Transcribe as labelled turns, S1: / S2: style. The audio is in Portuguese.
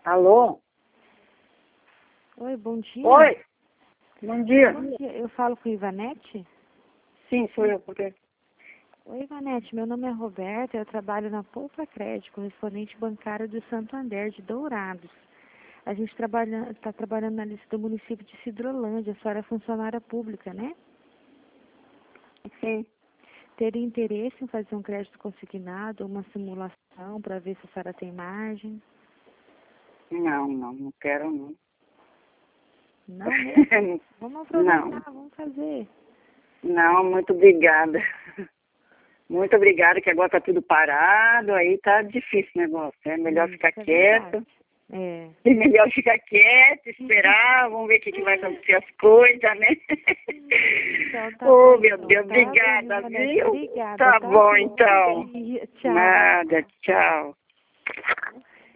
S1: Alô?
S2: Oi, bom dia.
S1: Oi, bom dia.
S2: Bom dia. Eu falo com Ivanete?
S1: Sim, sou eu, porque...
S2: Oi, Ivanete. Meu nome é Roberta. Eu trabalho na Poupa Crédito, correspondente bancário do Santander, de Dourados. A gente está trabalhando na lista do município de Sidrolândia. A senhora é funcionária pública, né?
S1: Sim.
S2: Teria interesse em fazer um crédito consignado, uma simulação, para ver se a senhora tem margem?
S1: Não quero não.
S2: Não mesmo? Vamos aproveitar,
S1: Não,
S2: vamos fazer.
S1: não, muito obrigada. Muito obrigada, que agora tá tudo parado, aí tá difícil o negócio. É melhor
S2: Isso,
S1: ficar
S2: é
S1: quieto.
S2: verdade. É.
S1: É melhor ficar quieto, esperar, vamos ver o que vai acontecer as coisas, né?
S2: Então, tá
S1: Oh,
S2: bom,
S1: meu
S2: então,
S1: Deus,
S2: tá?
S1: obrigada,
S2: Ivanete,
S1: viu?
S2: obrigada,
S1: Tá
S2: tá?
S1: bom,
S2: Bom
S1: então.
S2: dia. Tchau.
S1: Nada, tchau.